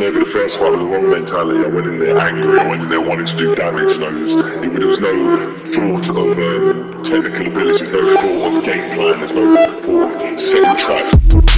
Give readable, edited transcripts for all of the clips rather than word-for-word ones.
Maybe the first fight was the wrong mentality. I went in there angry, I went in there wanting to do damage, you know, there was no thought of technical ability, no thought of game plan, there's no thought of setting traps.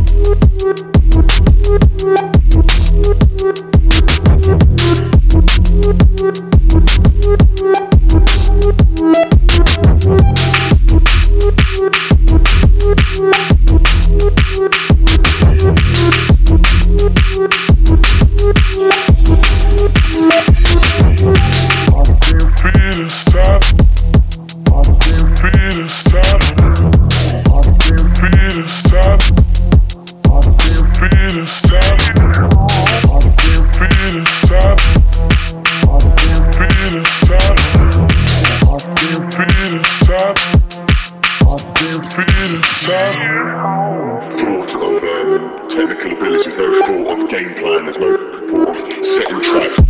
Thought of technical ability, no thought of game plan, there's no thought of setting traps.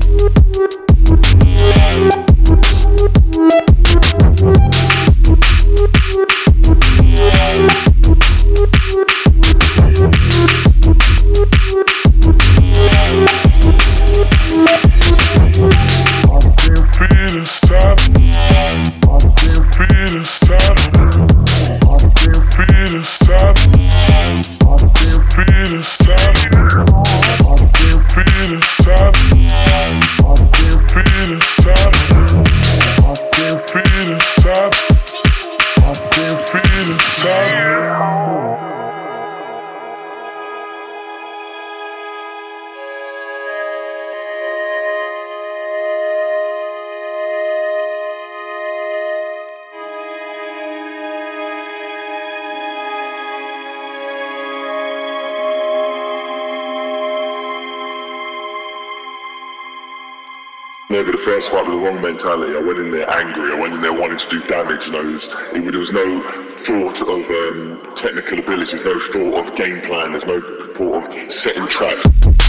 Maybe the first fight was the wrong mentality. I went in there angry, I went in there wanting to do damage, you know, there was no thought of technical ability, no thought of game plan, there's no thought of setting traps.